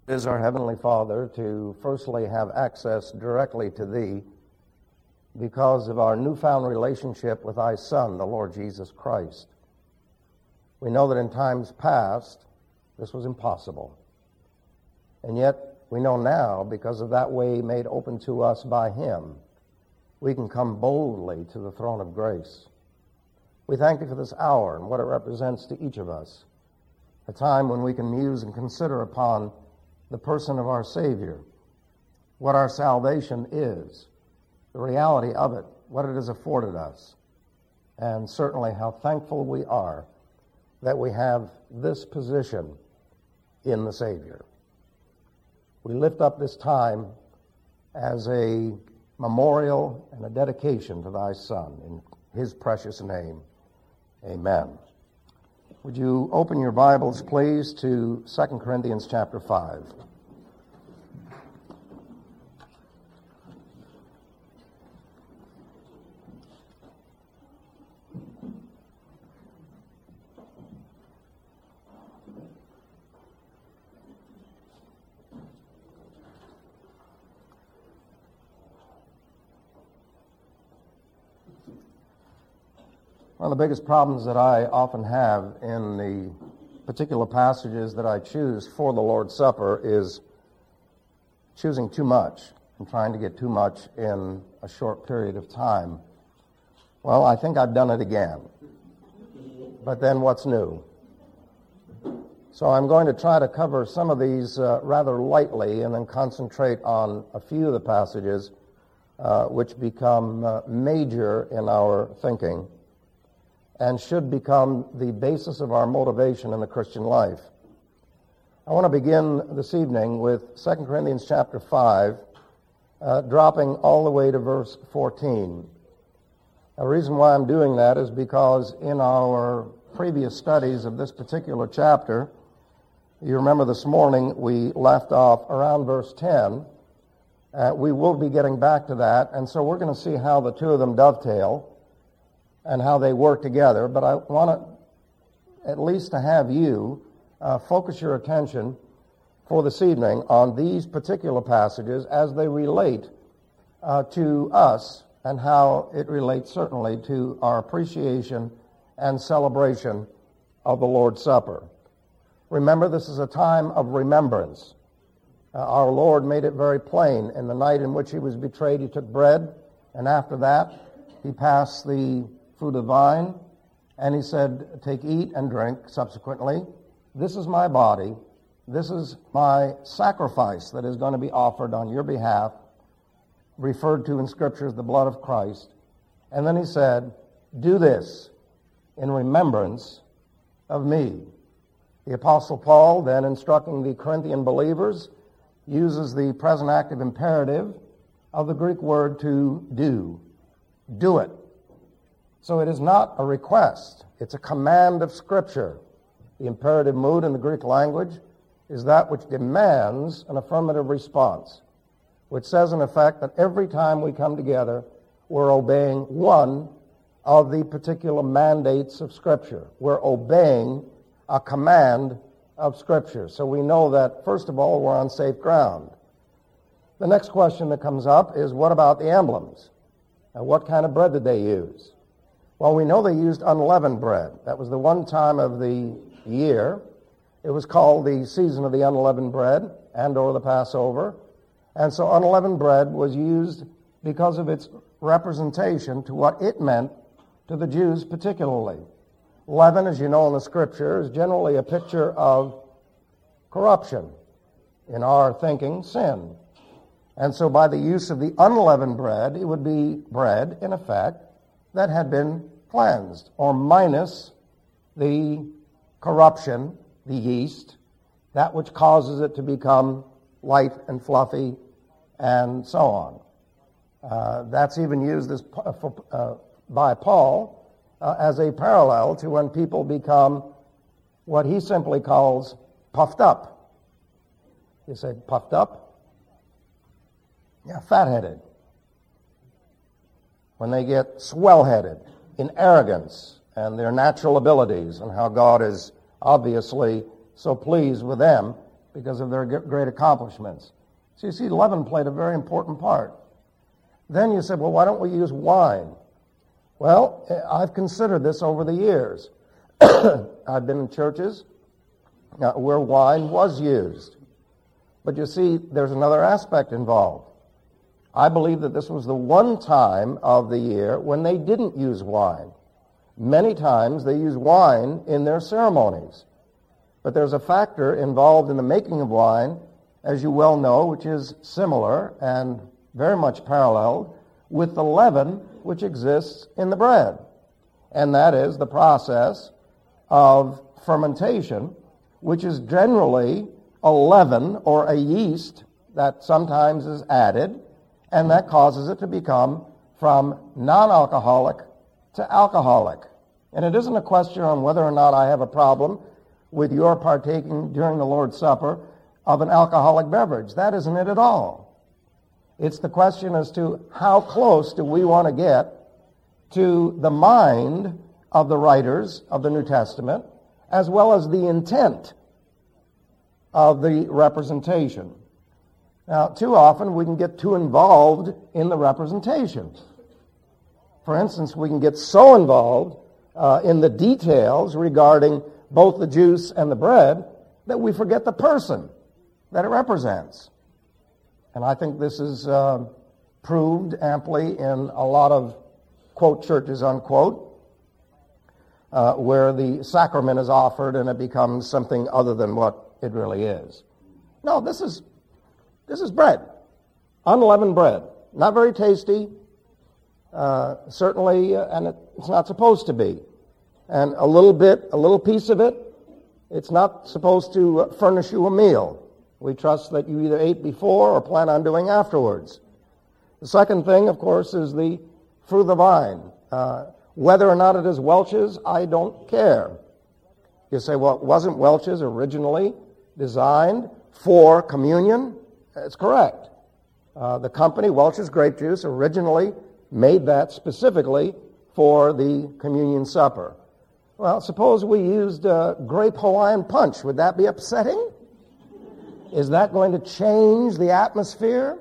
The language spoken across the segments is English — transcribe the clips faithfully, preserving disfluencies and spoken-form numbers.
It is our Heavenly Father to firstly have access directly to Thee because of our newfound relationship with Thy Son, the Lord Jesus Christ. We know that in times past this was impossible. And yet we know now, because of that way made open to us by Him, we can come boldly to the throne of grace. We thank Thee for this hour and what it represents to each of us, a time when we can muse and consider upon the person of our Savior, what our salvation is, the reality of it, what it has afforded us, and certainly how thankful we are that we have this position in the Savior. We lift up this time as a memorial and a dedication to Thy Son. In His precious name, amen. Would you open your Bibles, please, to Second Corinthians chapter five. One of the biggest problems that I often have in the particular passages that I choose for the Lord's Supper is choosing too much and trying to get too much in a short period of time. Well, I think I've done it again. But then what's new? So I'm going to try to cover some of these uh, rather lightly and then concentrate on a few of the passages uh, which become uh, major in our thinking and should become the basis of our motivation in the Christian life. I want to begin this evening with Second Corinthians chapter five, uh, dropping all the way to verse fourteen. The reason why I'm doing that is because in our previous studies of this particular chapter, you remember this morning we left off around verse ten. Uh, we will be getting back to that, and so we're going to see how the two of them dovetail and how they work together, but I want to at least to have you uh, focus your attention for this evening on these particular passages as they relate uh, to us and how it relates certainly to our appreciation and celebration of the Lord's Supper. Remember, this is a time of remembrance. Uh, our Lord made it very plain. In the night in which He was betrayed, He took bread, and after that, He passed the fruit of the vine, and He said, take, eat, and drink subsequently. This is my body. This is my sacrifice that is going to be offered on your behalf, referred to in Scripture as the blood of Christ. And then He said, do this in remembrance of me. The Apostle Paul, then instructing the Corinthian believers, uses the present active imperative of the Greek word to do. Do it. So it is not a request. It's a command of Scripture. The imperative mood in the Greek language is that which demands an affirmative response, which says in effect that every time we come together, we're obeying one of the particular mandates of Scripture. We're obeying a command of Scripture. So we know that, first of all, we're on safe ground. The next question that comes up is, what about the emblems? Now, what kind of bread did they use? Well, we know they used unleavened bread. That was the one time of the year. It was called the season of the unleavened bread and or the Passover. And so unleavened bread was used because of its representation to what it meant to the Jews particularly. Leaven, as you know in the Scripture, is generally a picture of corruption. In our thinking, sin. And so by the use of the unleavened bread, it would be bread, in effect, that had been cleansed, or minus the corruption, the yeast, that which causes it to become light and fluffy, and so on. Uh, that's even used as, uh, for, uh, by Paul uh, as a parallel to when people become what he simply calls puffed up. You say puffed up? Yeah, fat-headed. When they get swell-headed in arrogance and their natural abilities and how God is obviously so pleased with them because of their great accomplishments. So you see, leaven played a very important part. Then you said, well, why don't we use wine? Well, I've considered this over the years. I've been in churches uh, where wine was used. But you see, there's another aspect involved. I believe that this was the one time of the year when they didn't use wine. Many times they use wine in their ceremonies. But there's a factor involved in the making of wine, as you well know, which is similar and very much paralleled with the leaven which exists in the bread. And that is the process of fermentation, which is generally a leaven or a yeast that sometimes is added, and that causes it to become from non-alcoholic to alcoholic. And it isn't a question on whether or not I have a problem with your partaking during the Lord's Supper of an alcoholic beverage. That isn't it at all. It's the question as to how close do we want to get to the mind of the writers of the New Testament, as well as the intent of the representation. Now, too often we can get too involved in the representation. For instance, we can get so involved uh, in the details regarding both the juice and the bread that we forget the person that it represents. And I think this is uh, proved amply in a lot of, quote, churches, unquote, uh, where the sacrament is offered and it becomes something other than what it really is. No, this is this is bread, unleavened bread. Not very tasty, uh, certainly, uh, and it, it's not supposed to be. And a little bit, a little piece of it, it's not supposed to uh, furnish you a meal. We trust that you either ate before or plan on doing afterwards. The second thing, of course, is the fruit of the vine. Uh, whether or not it is Welch's, I don't care. You say, well, wasn't Welch's originally designed for communion? That's correct. Uh, the company, Welch's Grape Juice, originally made that specifically for the communion supper. Well, suppose we used uh, grape Hawaiian punch. Would that be upsetting? Is that going to change the atmosphere?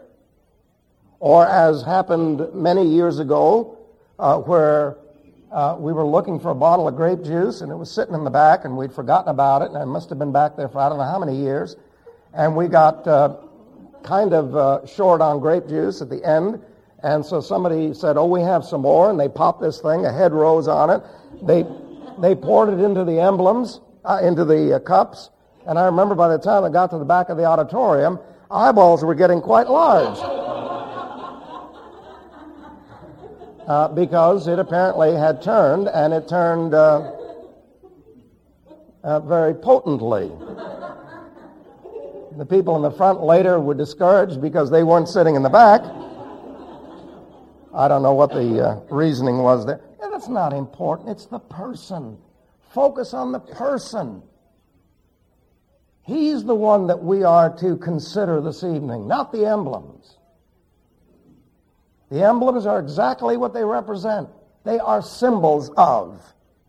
Or as happened many years ago, uh, where uh, we were looking for a bottle of grape juice, and it was sitting in the back, and we'd forgotten about it, and it must have been back there for I don't know how many years, and we got uh, kind of uh, short on grape juice at the end, and so somebody said, oh, we have some more, and they popped this thing, a head rose on it. They they poured it into the emblems, uh, into the uh, cups, and I remember by the time I got to the back of the auditorium, eyeballs were getting quite large. Uh, because it apparently had turned, and it turned uh, uh, very potently. The people in the front later were discouraged because they weren't sitting in the back. I don't know what the uh, reasoning was there. Yeah, that's not important. It's the person. Focus on the person. He's the one that we are to consider this evening, not the emblems. The emblems are exactly what they represent. They are symbols of.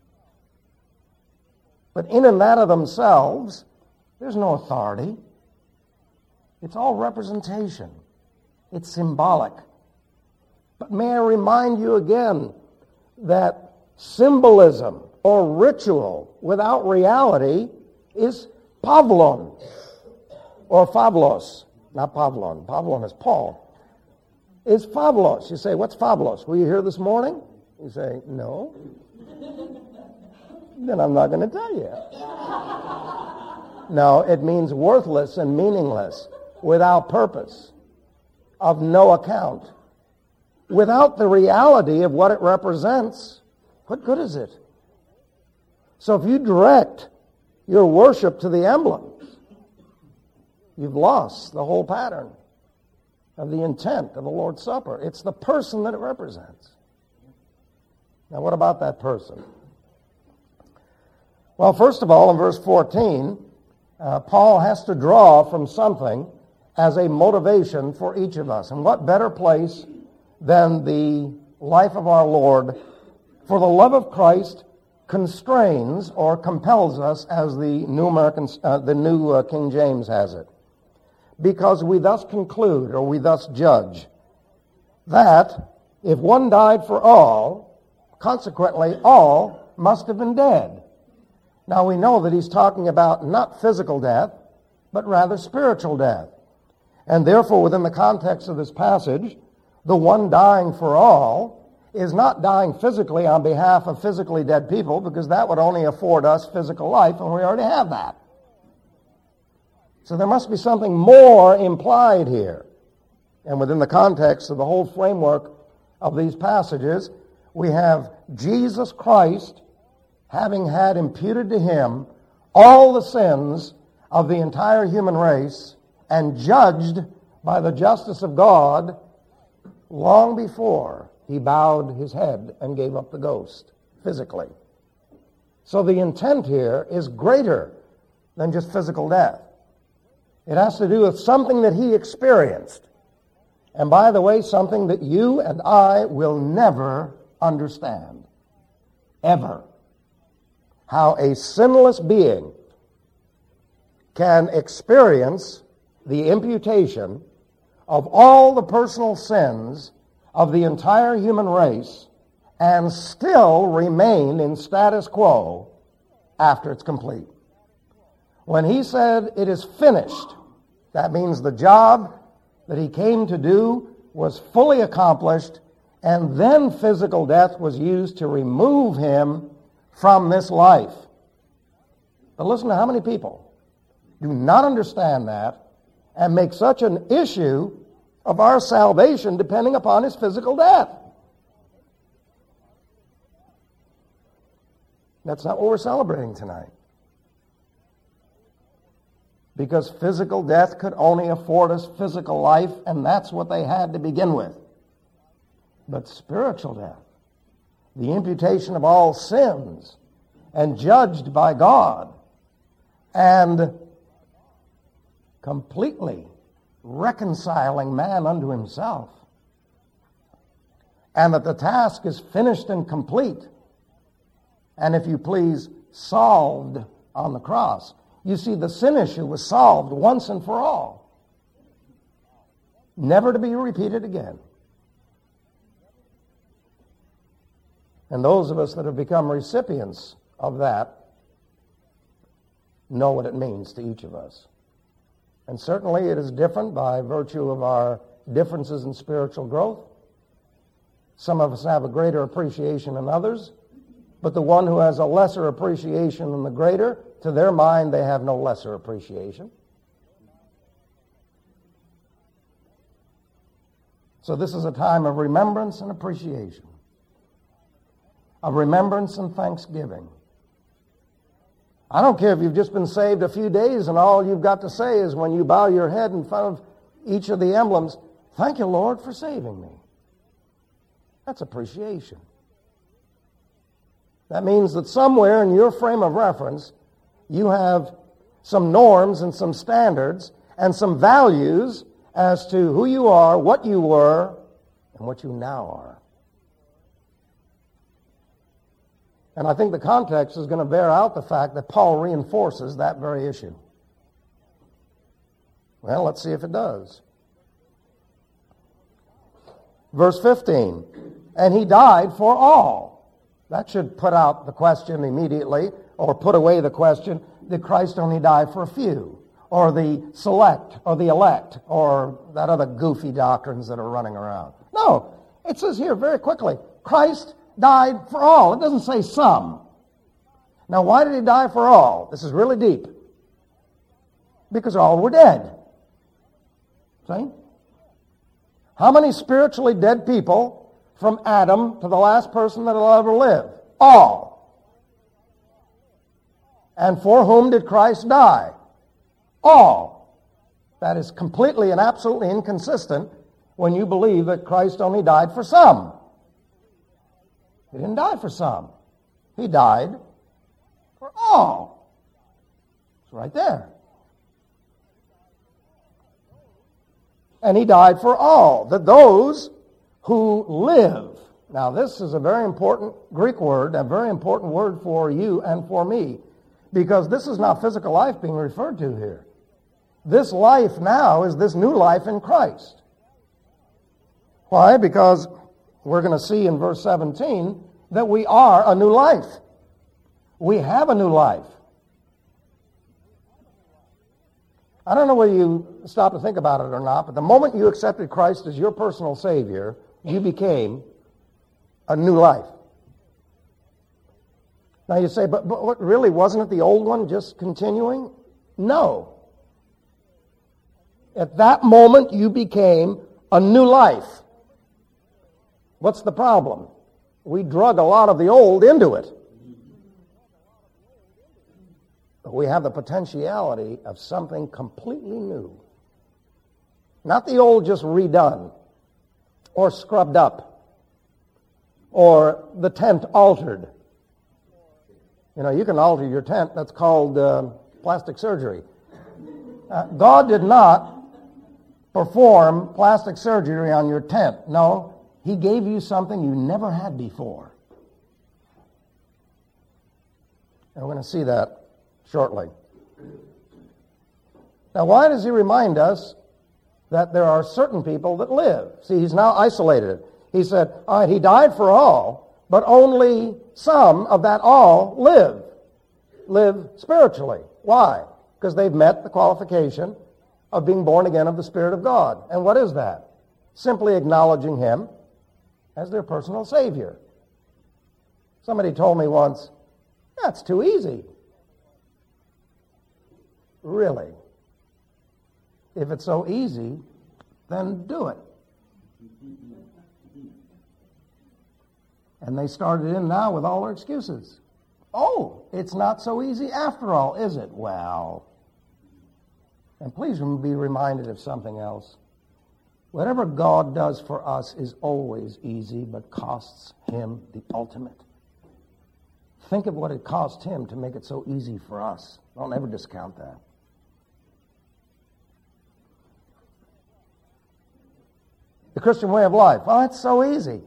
But in and that of themselves, there's no authority. It's all representation. It's symbolic. But may I remind you again that symbolism or ritual without reality is pavlon or phavlos. Not pavlon. Pavlon is Paul. It's phavlos. You say, what's phavlos? Were you here this morning? You say, no. Then I'm not going to tell you. No, it means worthless and meaningless, without purpose, of no account. Without the reality of what it represents, what good is it? So if you direct your worship to the emblems, you've lost the whole pattern of the intent of the Lord's Supper. It's the person that it represents. Now, what about that person? Well, first of all, in verse fourteen, uh, Paul has to draw from something as a motivation for each of us. And what better place than the life of our Lord? For the love of Christ constrains or compels us, as the New American, uh, the New uh, King James has it, because we thus conclude, or we thus judge, that if one died for all, consequently all must have been dead. Now we know that he's talking about not physical death, but rather spiritual death. And therefore, within the context of this passage, the one dying for all is not dying physically on behalf of physically dead people, because that would only afford us physical life, and we already have that. So there must be something more implied here. And within the context of the whole framework of these passages, we have Jesus Christ having had imputed to him all the sins of the entire human race and judged by the justice of God long before he bowed his head and gave up the ghost physically. So the intent here is greater than just physical death. It has to do with something that he experienced. And by the way, something that you and I will never understand. Ever. How a sinless being can experience the imputation of all the personal sins of the entire human race and still remain in status quo after it's complete. When he said it is finished, that means the job that he came to do was fully accomplished, and then physical death was used to remove him from this life. But listen to how many people do not understand that and make such an issue of our salvation depending upon his physical death. That's not what we're celebrating tonight. Because physical death could only afford us physical life, and that's what they had to begin with. But spiritual death, the imputation of all sins, and judged by God, and completely reconciling man unto himself, and that the task is finished and complete, and if you please, solved on the cross. You see, the sin issue was solved once and for all, never to be repeated again. And those of us that have become recipients of that know what it means to each of us. And certainly it is different by virtue of our differences in spiritual growth. Some of us have a greater appreciation than others, but the one who has a lesser appreciation than the greater, to their mind they have no lesser appreciation. So this is a time of remembrance and appreciation, of remembrance and thanksgiving. I don't care if you've just been saved a few days and all you've got to say is when you bow your head in front of each of the emblems, thank you, Lord, for saving me. That's appreciation. That means that somewhere in your frame of reference, you have some norms and some standards and some values as to who you are, what you were, and what you now are. And I think the context is going to bear out the fact that Paul reinforces that very issue. Well, let's see if it does. Verse fifteen, and he died for all. That should put out the question immediately, or put away the question, did Christ only die for a few? Or the select, or the elect, or that other goofy doctrines that are running around. No, it says here very quickly, Christ died for all. It doesn't say some. Now, why did he die for all? This is really deep. Because all were dead. See? How many spiritually dead people from Adam to the last person that will ever live? All. And for whom did Christ die? All. That is completely and absolutely inconsistent when you believe that Christ only died for some. He didn't die for some. He died for all. It's right there. And he died for all, that those who live Now, this is a very important Greek word, a very important word for you and for me, because this is not physical life being referred to here. This life now is this new life in Christ. Why? Because we're going to see in verse seventeen that we are a new life. We have a new life. I don't know whether you stop to think about it or not, but the moment you accepted Christ as your personal Savior, you became a new life. Now you say, but, but what, really, wasn't it the old one just continuing? No. At that moment, you became a new life. What's the problem? We drug a lot of the old into it. But we have the potentiality of something completely new. Not the old just redone or scrubbed up or the tent altered. You know, you can alter your tent. That's called uh, plastic surgery. Uh, God did not perform plastic surgery on your tent. No, He gave you something you never had before. And we're going to see that shortly. Now, why does He remind us that there are certain people that live? See, He's now isolated it. He said, all right, He died for all, but only some of that all live. Live spiritually. Why? Because they've met the qualification of being born again of the Spirit of God. And what is that? Simply acknowledging Him as their personal Savior. Somebody told me once, that's too easy. Really? If it's so easy, then do it. And they started in now with all their excuses. Oh, it's not so easy after all, is it? Well, and please be reminded of something else. Whatever God does for us is always easy, but costs Him the ultimate. Think of what it cost Him to make it so easy for us. Don't ever discount that. The Christian way of life. Well, it's so easy.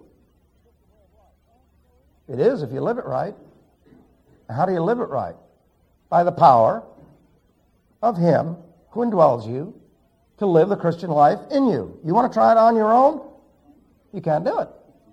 It is if you live it right. How do you live it right? By the power of Him who indwells you to live the Christian life in you. You want to try it on your own? You can't do it.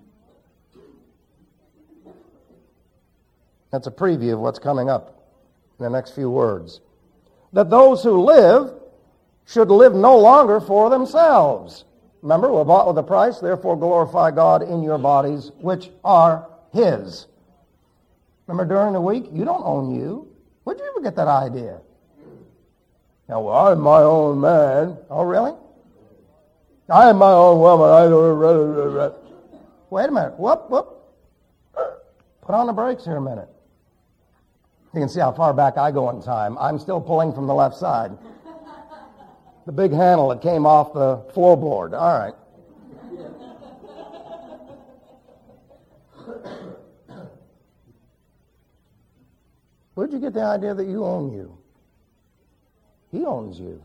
That's a preview of what's coming up in the next few words. That those who live should live no longer for themselves. Remember, we're bought with a price, therefore glorify God in your bodies, which are His. Remember, during the week, you don't own you. Where'd you ever get that idea? Now, well, I'm my own man. Oh, really? I am my own woman. I don't... Wait a minute. Whoop, whoop. Put on the brakes here a minute. You can see how far back I go in time. I'm still pulling from the left side. The big handle that came off the floorboard. All right. Where'd you get the idea that you own you? He owns you.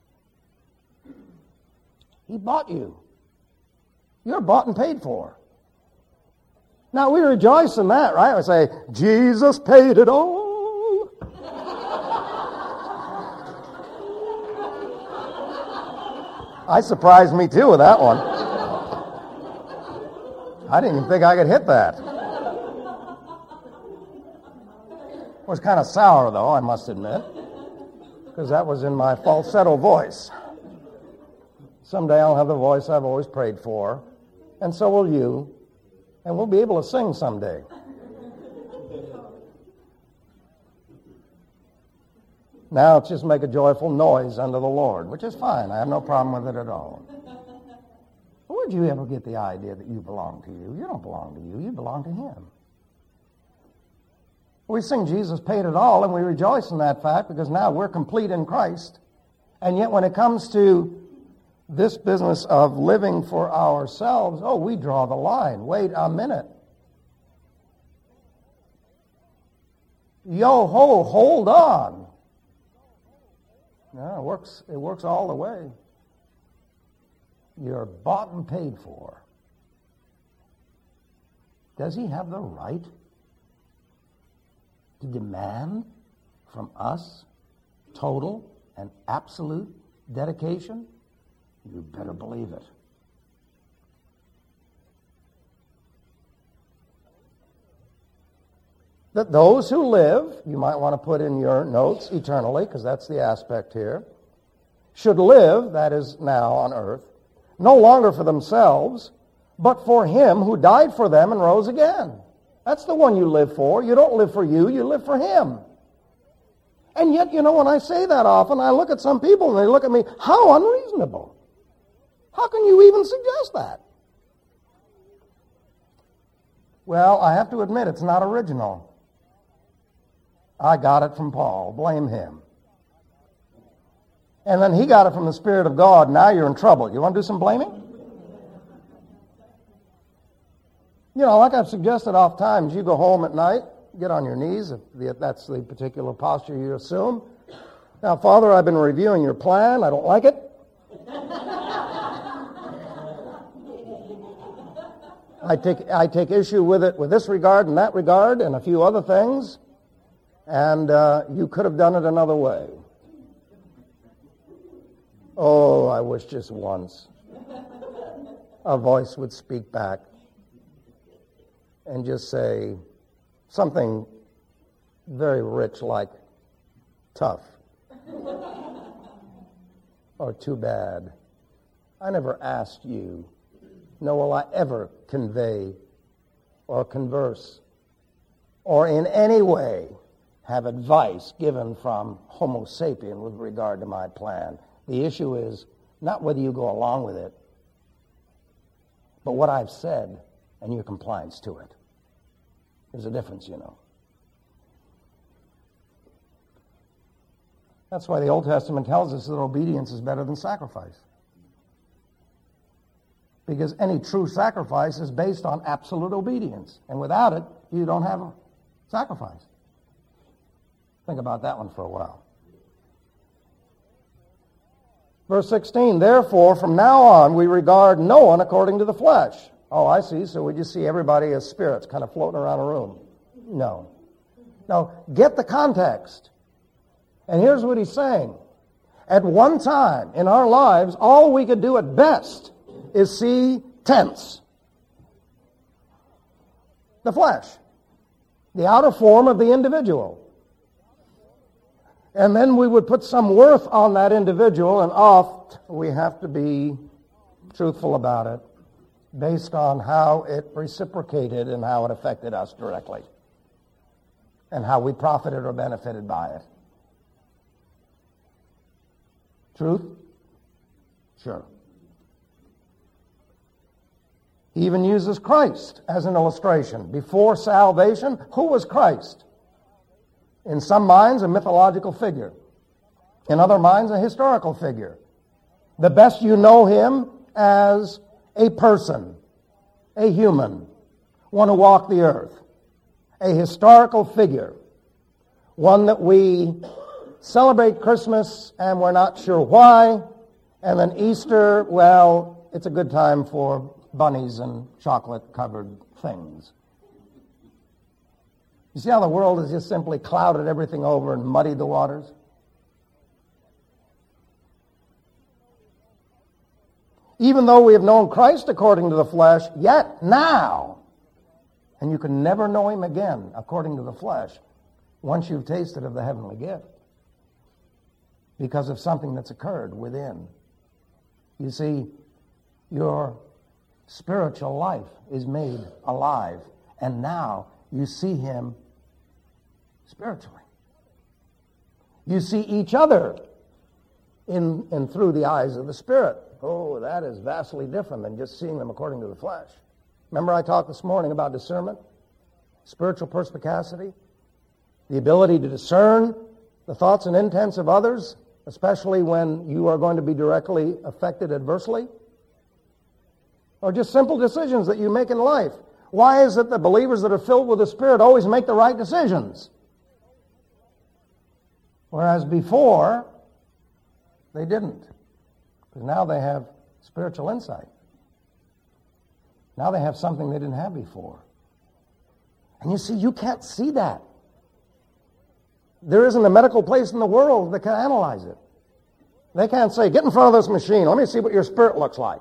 He bought you. You're bought and paid for. Now, we rejoice in that, right? We say, Jesus paid it all. I surprised me, too, with that one. I didn't even think I could hit that. It was kind of sour, though, I must admit, because that was in my falsetto voice. Someday I'll have the voice I've always prayed for, and so will you, and we'll be able to sing someday. Now it's just make a joyful noise unto the Lord, which is fine. I have no problem with it at all. Where'd you ever get the idea that you belong to you? You don't belong to you. You belong to Him. We sing Jesus paid it all, and we rejoice in that fact because now we're complete in Christ. And yet when it comes to this business of living for ourselves, oh, we draw the line. Wait a minute. Yo ho, hold on. No, it works, it works all the way. You're bought and paid for. does he have the right to demand from us total and absolute dedication? You better believe it. That those who live, you might want to put in your notes eternally, because that's the aspect here, should live, that is now on earth, no longer for themselves, but for him who died for them and rose again. That's the one you live for. You don't live for you, you live for him. And yet, you know, when I say that often, I look at some people and they look at me, how unreasonable. How can you even suggest that? Well, I have to admit, it's not original. I got it from Paul. Blame him. And then he got it from the Spirit of God. Now you're in trouble. You want to do some blaming? You know, like I've suggested oft times, you go home at night, get on your knees, if that's the particular posture you assume. Now, Father, I've been reviewing your plan. I don't like it. I take, I take issue with it with this regard and that regard and a few other things. And uh, you could have done it another way. Oh, I wish just once a voice would speak back and just say something very rich like tough or too bad. I never asked you, nor will I ever convey or converse or in any way have advice given from Homo sapien with regard to my plan. The issue is not whether you go along with it, but what I've said and your compliance to it. There's a difference, you know. That's why the Old Testament tells us that obedience is better than sacrifice. Because any true sacrifice is based on absolute obedience. And without it, you don't have a sacrifice. Think about that one for a while. Verse sixteen, therefore, from now on, we regard no one according to the flesh. Oh, I see. So we just see everybody as spirits kind of floating around a room. No. No, get the context. And here's what he's saying. At one time in our lives, all we could do at best is see tense. The flesh. The outer form of the individual. And then we would put some worth on that individual, and oft we have to be truthful about it, based on how it reciprocated and how it affected us directly, and how we profited or benefited by it. Truth? Sure. He even uses Christ as an illustration. Before salvation, who was Christ? In some minds, a mythological figure. In other minds, a historical figure. The best you know him as a person, a human, one who walked the earth, a historical figure, one that we celebrate Christmas and we're not sure why, and then Easter, well, it's a good time for bunnies and chocolate-covered things. You see how the world has just simply clouded everything over and muddied the waters? Even though we have known Christ according to the flesh, yet now, and you can never know him again according to the flesh once you've tasted of the heavenly gift because of something that's occurred within. You see, your spiritual life is made alive, and now you see him spiritually. You see each other in and through the eyes of the Spirit. Oh, that is vastly different than just seeing them according to the flesh. Remember I talked this morning about discernment, spiritual perspicacity, the ability to discern the thoughts and intents of others, especially when you are going to be directly affected adversely, or just simple decisions that you make in life. Why is it that believers that are filled with the Spirit always make the right decisions? Whereas before, they didn't. Because now they have spiritual insight. Now they have something they didn't have before. And you see, you can't see that. There isn't a medical place in the world that can analyze it. They can't say, get in front of this machine, let me see what your spirit looks like.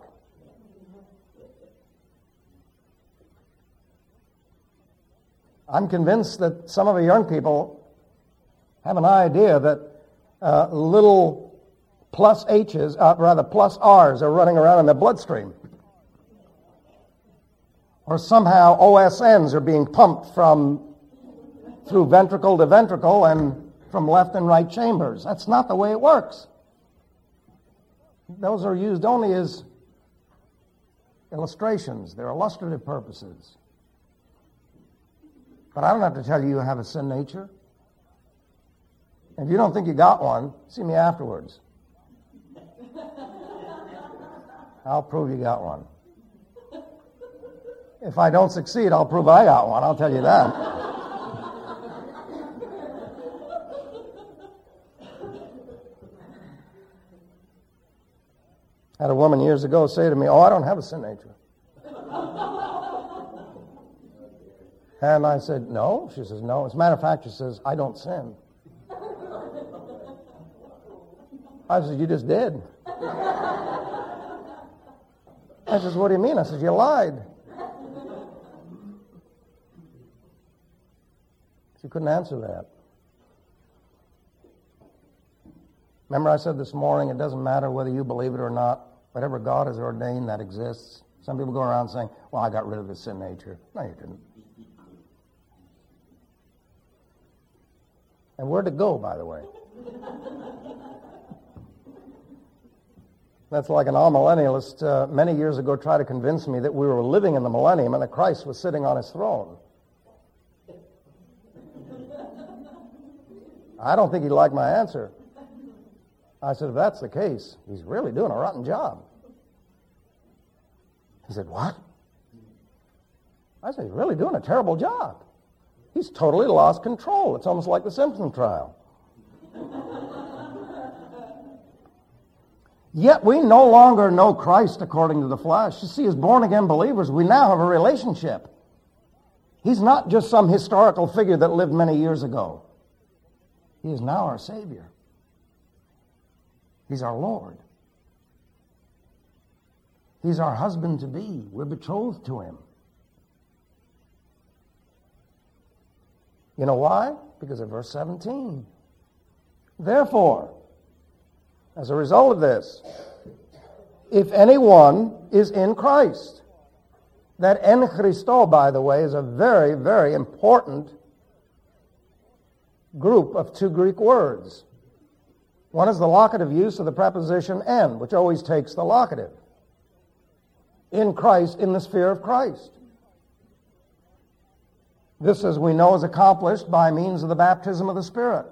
I'm convinced that some of the young people have an idea that uh, little plus H's, uh, rather plus R's are running around in their bloodstream. Or somehow O S N's are being pumped from through ventricle to ventricle and from left and right chambers. That's not the way it works. Those are used only as illustrations. They're illustrative purposes. But I don't have to tell you you have a sin nature. If you don't think you got one, see me afterwards. I'll prove you got one. If I don't succeed, I'll prove I got one, I'll tell you that. I had a woman years ago say to me, oh, I don't have a sin nature. And I said, no. She says, no. As a matter of fact, she says, I don't sin. I said, you just did. I says, what do you mean? I said, you lied. She couldn't answer that. Remember I said this morning, it doesn't matter whether you believe it or not. Whatever God has ordained, that exists. Some people go around saying, well, I got rid of the sin nature. No, you didn't. And where'd it go, by the way? That's like an amillennialist uh, many years ago tried to convince me that we were living in the millennium and that Christ was sitting on his throne. I don't think he liked my answer. I said, if that's the case, he's really doing a rotten job. He said, what? I said, he's really doing a terrible job. He's totally lost control. It's almost like the Simpson trial. Yet we no longer know Christ according to the flesh. You see, as born-again believers, we now have a relationship. He's not just some historical figure that lived many years ago. He is now our Savior. He's our Lord. He's our husband-to-be. We're betrothed to him. You know why? Because of verse seventeen. Therefore, as a result of this, if anyone is in Christ, that en Christo, by the way, is a very, very important group of two Greek words. One is the locative use of the preposition en, which always takes the locative. In Christ, in the sphere of Christ. This, as we know, is accomplished by means of the baptism of the Spirit.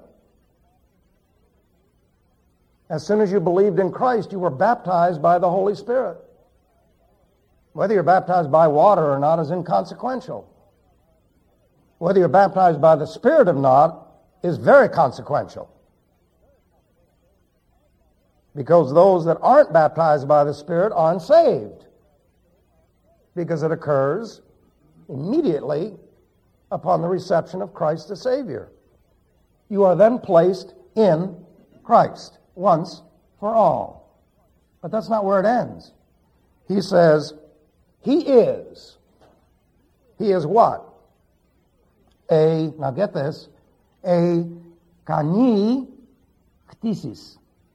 As soon as you believed in Christ, you were baptized by the Holy Spirit. Whether you're baptized by water or not is inconsequential. Whether you're baptized by the Spirit or not is very consequential. Because those that aren't baptized by the Spirit aren't saved. Because it occurs immediately upon the reception of Christ the Savior. You are then placed in Christ once for all. But that's not where it ends. He says, He is. He is what? A, now get this, a kani ktisis.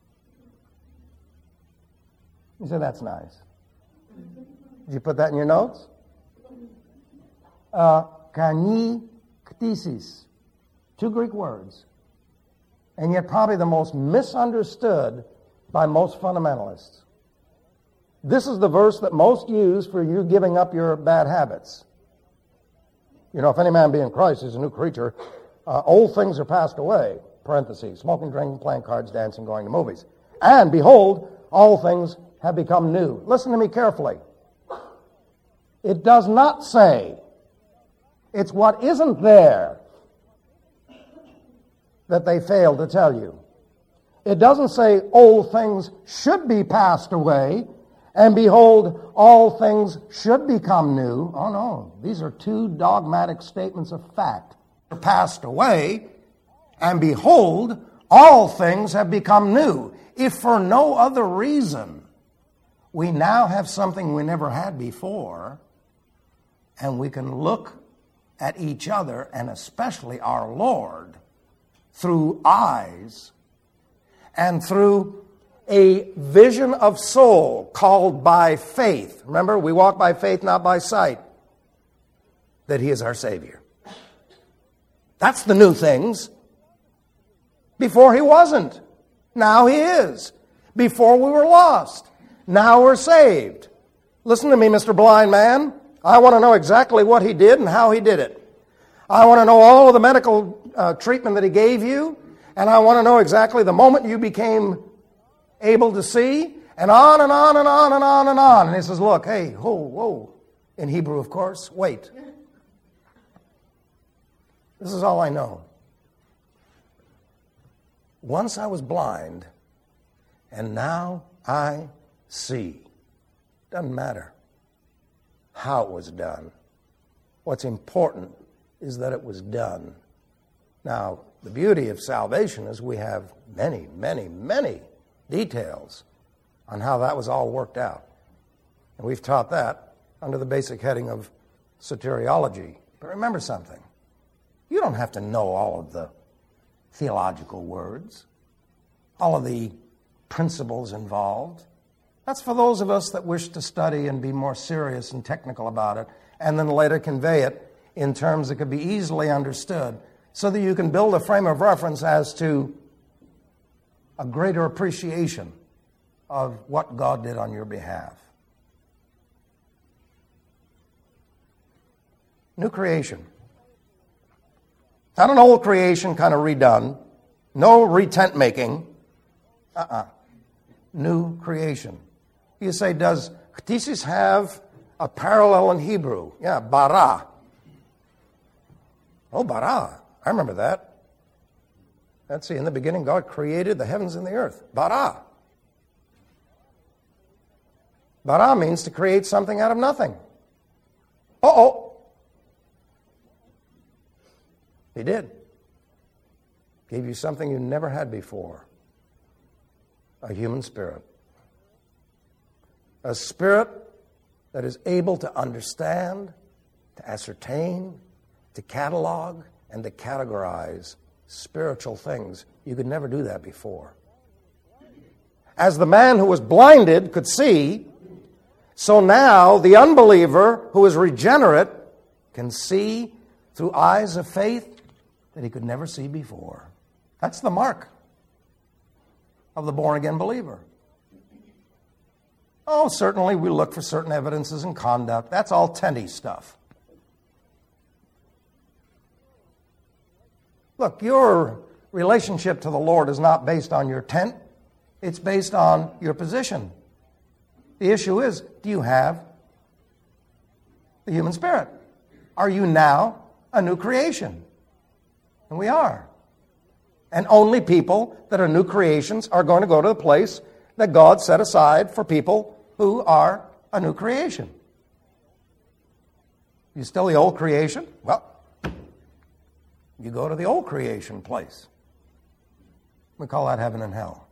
You say, that's nice. Did you put that in your notes? Uh, kani ktisis. Two Greek words. And yet probably the most misunderstood by most fundamentalists. This is the verse that most use for you giving up your bad habits. You know, if any man be in Christ is a new creature, uh, old things are passed away, parentheses, smoking, drinking, playing cards, dancing, going to movies. And behold, all things have become new. Listen to me carefully. It does not say, it's what isn't there that they fail to tell you. It doesn't say old things should be passed away and behold, all things should become new. Oh no, these are two dogmatic statements of fact. Passed away, and behold, all things have become new. If for no other reason, we now have something we never had before, and we can look at each other, and especially our Lord, through eyes and through a vision of soul called by faith. Remember, we walk by faith, not by sight, that He is our Savior. That's the new things. Before He wasn't. Now He is. Before we were lost. Now we're saved. Listen to me, Mister Blind Man. I want to know exactly what He did and how He did it. I want to know all of the medical uh, treatment that He gave you, and I want to know exactly the moment you became able to see, and on and on and on and on and on. And He says, look, hey, whoa, whoa. In Hebrew, of course, wait. This is all I know. Once I was blind, and now I see. Doesn't matter how it was done. What's important is that it was done. Now, the beauty of salvation is we have many, many, many details on how that was all worked out. And we've taught that under the basic heading of soteriology. But remember something. You don't have to know all of the theological words, all of the principles involved. That's for those of us that wish to study and be more serious and technical about it, and then later convey it in terms that could be easily understood, so that you can build a frame of reference as to a greater appreciation of what God did on your behalf. New creation. Not an old creation kind of redone. No retent making. Uh-uh. New creation. You say, does Ktisis have a parallel in Hebrew? Yeah, bara. Oh, bara. I remember that. Let's see, in the beginning God created the heavens and the earth. Bara. Bara means to create something out of nothing. Uh-oh. He did. Gave you something you never had before. A human spirit. A spirit that is able to understand, to ascertain, to catalog, and to categorize spiritual things. You could never do that before. As the man who was blinded could see, so now the unbeliever who is regenerate can see through eyes of faith that he could never see before. That's the mark of the born-again believer. Oh, certainly we look for certain evidences in conduct. That's all tendy stuff. Look, your relationship to the Lord is not based on your tent. It's based on your position. The issue is, do you have the human spirit? Are you now a new creation? And we are. And only people that are new creations are going to go to the place that God set aside for people who are a new creation. You still the old creation? Well, you go to the old creation place. We call that heaven and hell.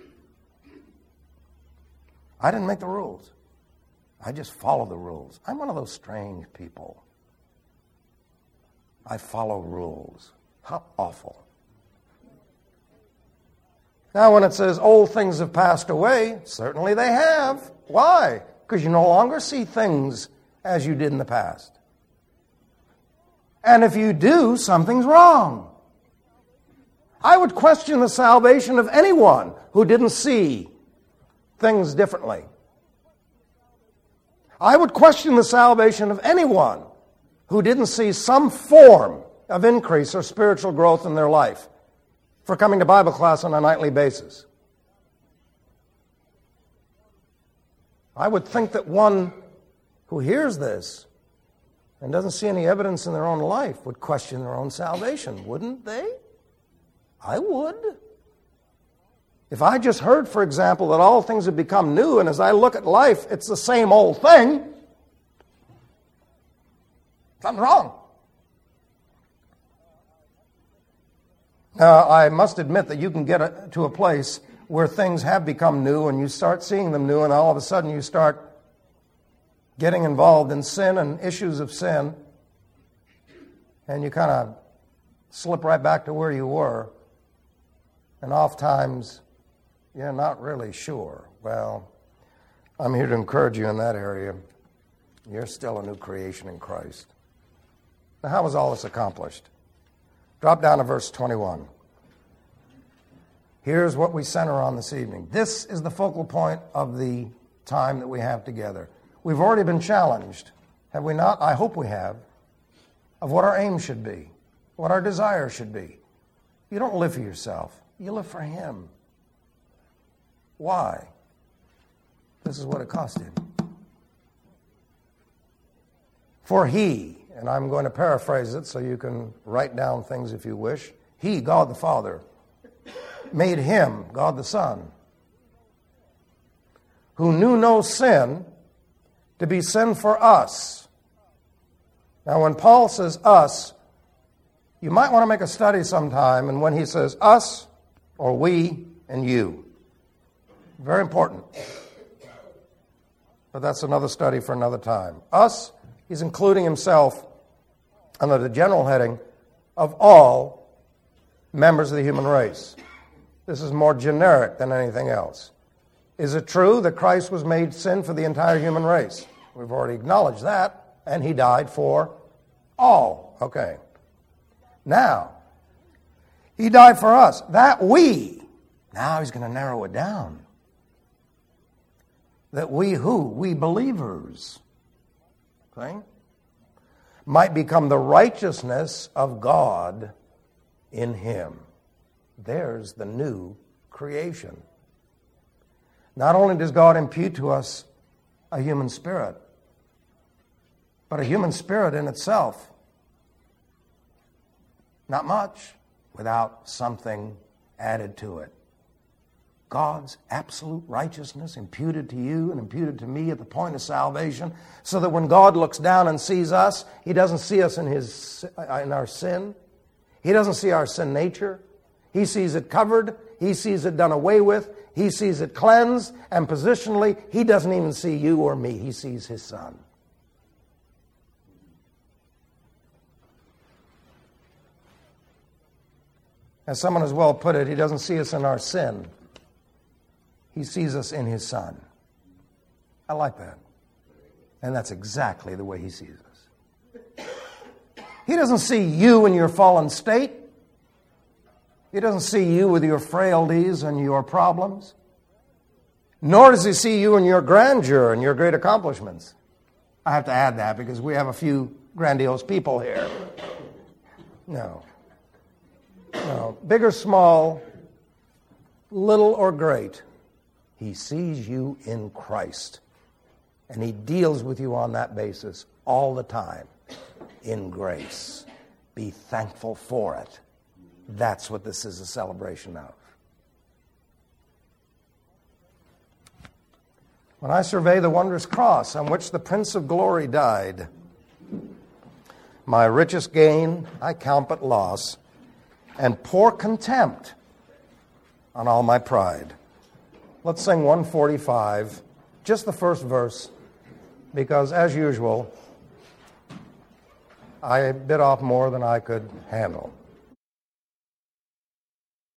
I didn't make the rules. I just follow the rules. I'm one of those strange people. I follow rules. How awful. Now, when it says old things have passed away, certainly they have. Why? Because you no longer see things as you did in the past. And if you do, something's wrong. I would question the salvation of anyone who didn't see things differently. I would question the salvation of anyone who didn't see some form of increase or spiritual growth in their life for coming to Bible class on a nightly basis. I would think that one who hears this and doesn't see any evidence in their own life would question their own salvation, wouldn't they? I would. If I just heard, for example, that all things have become new, and as I look at life, it's the same old thing, something's wrong. Now, I must admit that you can get a, to a place where things have become new, and you start seeing them new, and all of a sudden you start getting involved in sin and issues of sin, and you kind of slip right back to where you were, and oftentimes you're not really sure. Well, I'm here to encourage you in that area. You're still a new creation in Christ. Now, how was all this accomplished? Drop down to verse twenty-one. Here's what we center on this evening. This is the focal point of the time that we have together. We've already been challenged, have we not? I hope we have, of what our aim should be, what our desire should be. You don't live for yourself. You live for Him. Why? This is what it cost Him. For He, and I'm going to paraphrase it so you can write down things if you wish. He, God the Father, made Him, God the Son, who knew no sin, to be sin for us. Now, when Paul says us, you might want to make a study sometime, and when he says us, or we, and you. Very important. But that's another study for another time. Us, he's including himself under the general heading of all members of the human race. This is more generic than anything else. Is it true that Christ was made sin for the entire human race? We've already acknowledged that, and He died for all. Okay. Now, He died for us, that we, now He's going to narrow it down. That we who? We believers, okay, might become the righteousness of God in Him. There's the new creation. Not only does God impute to us a human spirit, but a human spirit in itself, not much without something added to it. God's absolute righteousness imputed to you and imputed to me at the point of salvation, so that when God looks down and sees us, He doesn't see us in his in our sin. He doesn't see our sin nature. He sees it covered. He sees it done away with. He sees it cleansed. And positionally, He doesn't even see you or me. He sees His Son. As someone has well put it, He doesn't see us in our sin. He sees us in His Son. I like that. And that's exactly the way He sees us. He doesn't see you in your fallen state. He doesn't see you with your frailties and your problems. Nor does He see you in your grandeur and your great accomplishments. I have to add that because we have a few grandiose people here. No. No. Big or small, little or great, He sees you in Christ. And He deals with you on that basis all the time in grace. Be thankful for it. That's what this is a celebration of. When I survey the wondrous cross on which the Prince of Glory died, my richest gain I count but loss, and pour contempt on all my pride. Let's sing one forty-five, just the first verse, because as usual, I bit off more than I could handle.